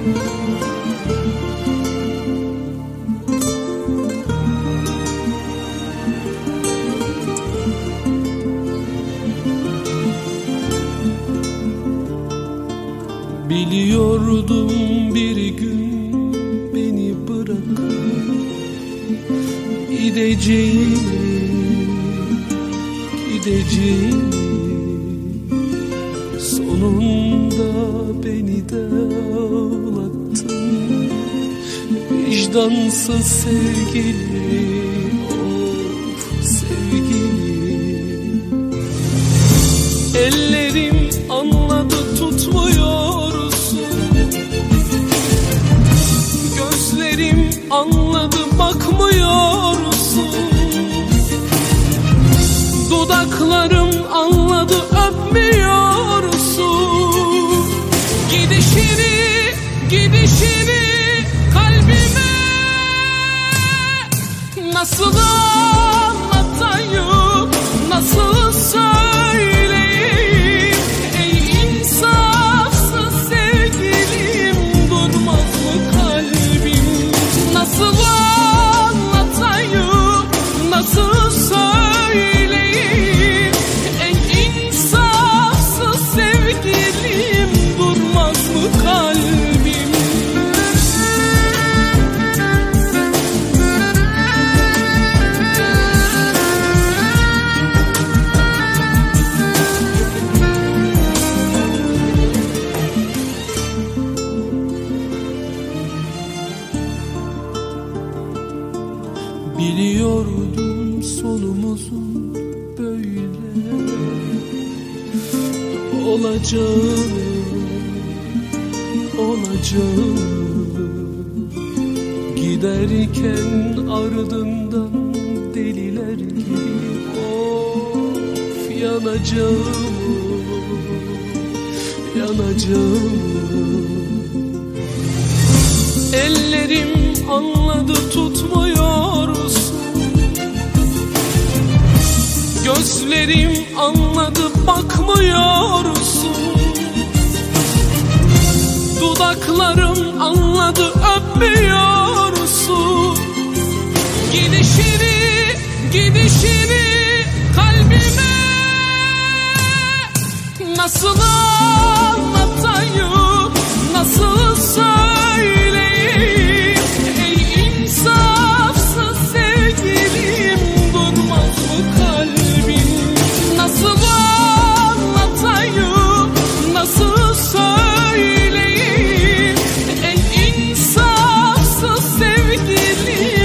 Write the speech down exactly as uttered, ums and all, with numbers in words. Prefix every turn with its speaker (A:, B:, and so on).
A: Biliyordum bir gün beni bırakıp gideceğini, gideceğini. Sonunda beni de ağlattın, vicdansız sevgili, of sevgili. Ellerim anladı tutmuyorsun, gözlerim anladı bakmıyorsun, dudaklarım anladı öpmüyorsun. Gidişini, gidişini kalbime nasıl anlatayım, nasıl söyleyeyim? Ey insafsız sevgilim, durmaz mı kalbim? Nasıl anlatayım, nasıl söyleyeyim? Ey insafsız sevgilim, durmaz mı kalbim? Biliyordum sonumuzun böyle olacağını, olacağını. Giderken ardından deliler gibi of yanacağım, yanacağım. Ellerim anladı tutmuyorsun, gözlerim anladı bakmıyorsun, dudaklarım anladı öpmüyorsun. Gidişini, gidişini kalbime nasıl anlatayım, nasıl söyleyeyim? Ey insafsız sevgilim, durmaz mı kalbim? Nasıl anlatayım, nasıl söyleyeyim? Ey insafsız sevgilim,